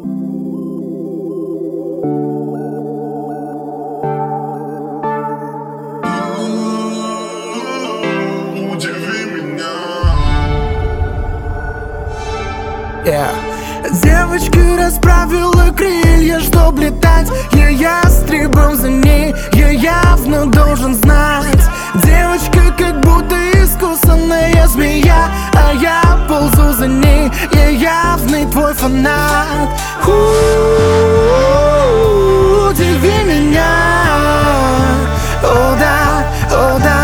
Девочка расправила крылья, чтоб летать. Я ястребом за ней, я явно должен знать. Девочка как будто искусанная змея, а я ползу за ней, я явный твой фанат. Удиви меня, о да, о да.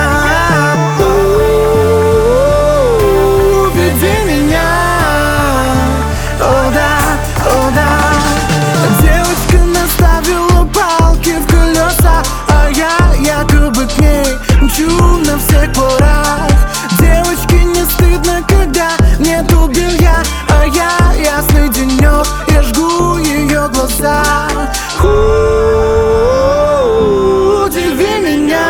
Якобы к ней мчу на всех парах. Девочке не стыдно, когда нету белья, а я ясный денек, я жгу ее глаза. Удиви меня,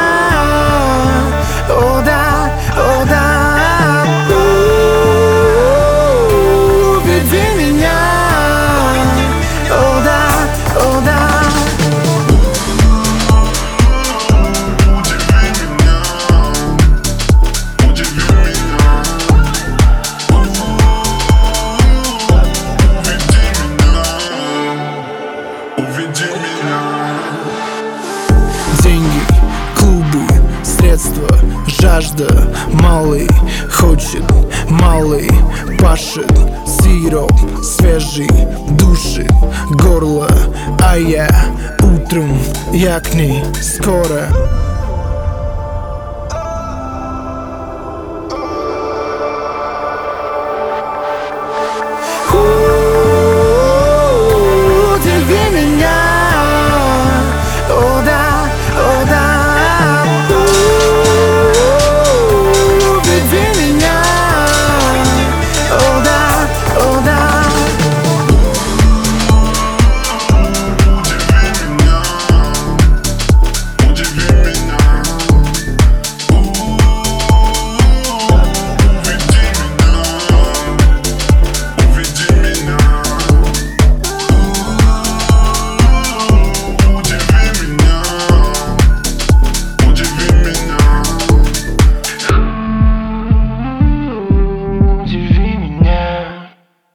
о да, о да. Уведи меня, о да, о да. Деньги, клубы, средства, жажда. Малый хочет, малый пашет. Сироп свежий душит горло, а я утром, я к ней скоро.